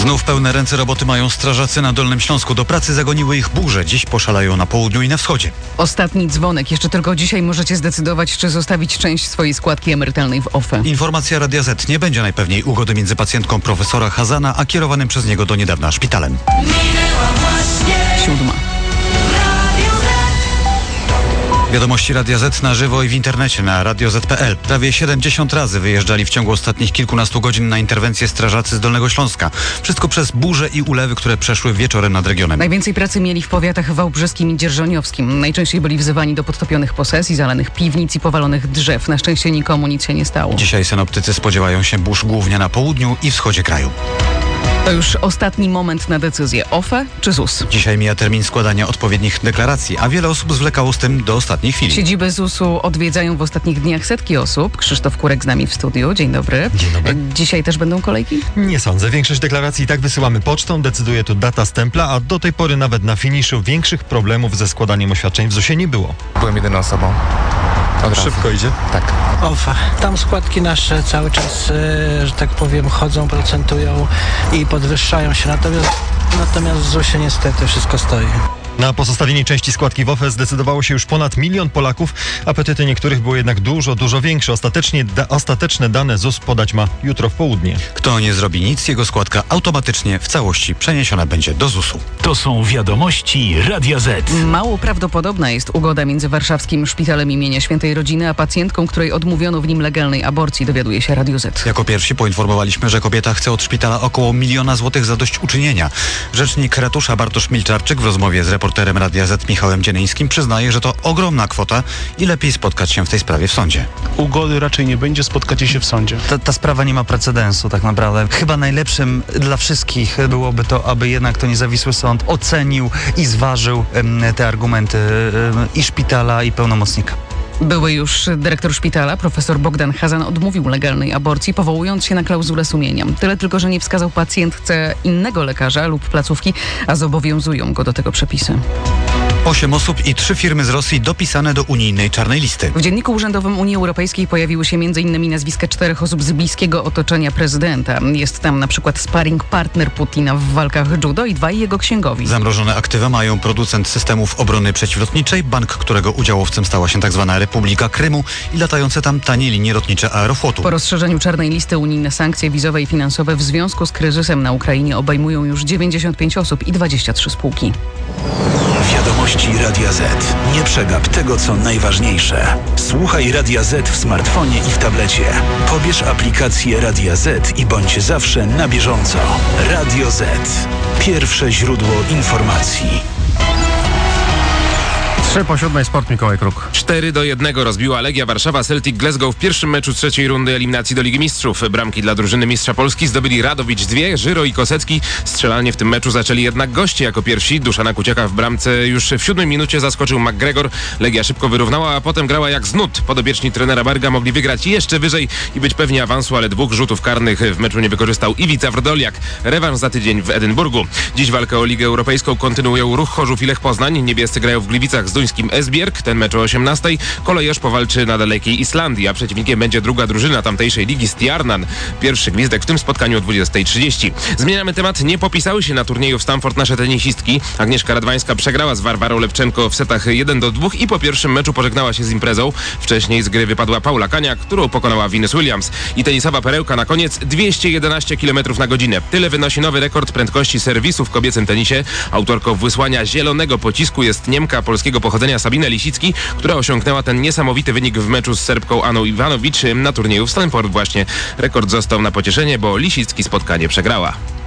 Znów pełne ręce roboty mają strażacy na Dolnym Śląsku. Do pracy zagoniły ich burze. Dziś poszalają na południu i na wschodzie. Ostatni dzwonek. Jeszcze tylko dzisiaj możecie zdecydować, czy zostawić część swojej składki emerytalnej w OFE. Informacja Radia Z. Nie będzie najpewniej ugody między pacjentką profesora Hazana, a kierowanym przez niego do niedawna szpitalem. 7. Wiadomości Radia Z na żywo i w internecie na radioz.pl. Prawie 70 razy wyjeżdżali w ciągu ostatnich kilkunastu godzin na interwencję strażacy z Dolnego Śląska. Wszystko przez burze i ulewy, które przeszły wieczorem nad regionem. Najwięcej pracy mieli w powiatach wałbrzyskim i dzierżoniowskim. Najczęściej byli wzywani do podtopionych posesji, zalanych piwnic i powalonych drzew. Na szczęście nikomu nic się nie stało. Dzisiaj synoptycy spodziewają się burz głównie na południu i wschodzie kraju. To już ostatni moment na decyzję. OFE czy ZUS? Dzisiaj mija termin składania odpowiednich deklaracji, a wiele osób zwlekało z tym do ostatniej chwili. Siedzibę ZUS-u odwiedzają w ostatnich dniach setki osób. Krzysztof Kurek z nami w studiu. Dzień dobry. Dzień dobry. Dzisiaj też będą kolejki? Nie sądzę. Większość deklaracji i tak wysyłamy pocztą, decyduje tu data stempla, a do tej pory nawet na finiszu większych problemów ze składaniem oświadczeń w ZUS-ie nie było. Byłem jedyną osobą. Szybko idzie? Tak. OFE. Tam składki nasze cały czas, że tak powiem, chodzą, procentują i podwyższają się. Natomiast w ZUS-ie niestety wszystko stoi. Na pozostawienie części składki w OFE zdecydowało się już ponad 1 milion Polaków. Apetyty niektórych były jednak dużo większe. Ostateczne dane ZUS podać ma jutro w południe. Kto nie zrobi nic, jego składka automatycznie w całości przeniesiona będzie do ZUS-u. To są wiadomości Radia Z. Mało prawdopodobna jest ugoda między warszawskim szpitalem imienia Świętej Rodziny a pacjentką, której odmówiono w nim legalnej aborcji, dowiaduje się Radio Z. Jako pierwsi poinformowaliśmy, że kobieta chce od szpitala około 1 miliona złotych zadośćuczynienia. Rzecznik ratusza Bartosz Milczarczyk w rozmowie z reporterem Radia Z Michałem Dzienyńskim przyznaje, że to ogromna kwota i lepiej spotkać się w tej sprawie w sądzie. Ugody raczej nie będzie, spotkacie się w sądzie. Ta sprawa nie ma precedensu tak naprawdę. Chyba najlepszym dla wszystkich byłoby to, aby jednak to niezawisły sąd ocenił i zważył te argumenty i szpitala, i pełnomocnika. Były już dyrektor szpitala, profesor Bogdan Hazan, odmówił legalnej aborcji, powołując się na klauzulę sumienia. Tyle tylko, że nie wskazał pacjentce innego lekarza lub placówki, a zobowiązują go do tego przepisy. 8 osób i 3 firmy z Rosji dopisane do unijnej czarnej listy. W dzienniku urzędowym Unii Europejskiej pojawiły się m.in. nazwiska 4 osób z bliskiego otoczenia prezydenta. Jest tam na przykład sparring partner Putina w walkach judo i 2 jego księgowi. Zamrożone aktywa mają producent systemów obrony przeciwlotniczej, bank, którego udziałowcem stała się tzw. Republika Krymu i latające tam tanie linie lotnicze Aeroflotu. Po rozszerzeniu czarnej listy unijne sankcje wizowe i finansowe w związku z kryzysem na Ukrainie obejmują już 95 osób i 23 spółki. Wiadomości Radia Z. Nie przegap tego, co najważniejsze. Słuchaj Radia Z w smartfonie i w tablecie. Pobierz aplikację Radia Z i bądź zawsze na bieżąco. Radio Z. Pierwsze źródło informacji. 6:07 Sport, Mikołaj Kruk. 4-1 rozbiła Legia Warszawa Celtic Glasgow w pierwszym meczu trzeciej rundy eliminacji do Ligi Mistrzów. Bramki dla drużyny mistrza Polski zdobyli Radowicz 2, Żyro i Kosecki. Strzelanie w tym meczu zaczęli jednak goście jako pierwsi. Duszana Kuciaka w bramce już w 7 minucie zaskoczył McGregor. Legia szybko wyrównała, a potem grała jak z nut. Podobieczni trenera Barga mogli wygrać jeszcze wyżej i być pewni awansu, ale 2 rzutów karnych w meczu nie wykorzystał Iwica Wrdoliak. Rewanż za tydzień w Edynburgu. Dziś walkę o Ligę Europejską kontynuują Ruch Chorzów i Lech Poznań. Niebiescy grają w Gliwicach z duńskim Esbjerg. Ten mecz o 18:00. Kolejorz powalczy na dalekiej Islandii, a przeciwnikiem będzie druga drużyna tamtejszej ligi Stjarnan. Pierwszy gwizdek w tym spotkaniu o 20:30. Zmieniamy temat. Nie popisały się na turnieju w Stamford nasze tenisistki. Agnieszka Radwańska przegrała z Warwarą Lepczenko w setach 1-2 i po pierwszym meczu pożegnała się z imprezą. Wcześniej z gry wypadła Paula Kania, którą pokonała Venus Williams. I tenisowa perełka na koniec 211 km na godzinę. Tyle wynosi nowy rekord prędkości serwisu w kobiecym tenisie. Autorką wysłania zielonego pocisku jest Niemka polskiego pochodzenia Sabine Lisicki, która osiągnęła ten niesamowity wynik w meczu z Serbką Aną Iwanowicz na turnieju w Stamford właśnie. Rekord został na pocieszenie, bo Lisicki spotkanie przegrała.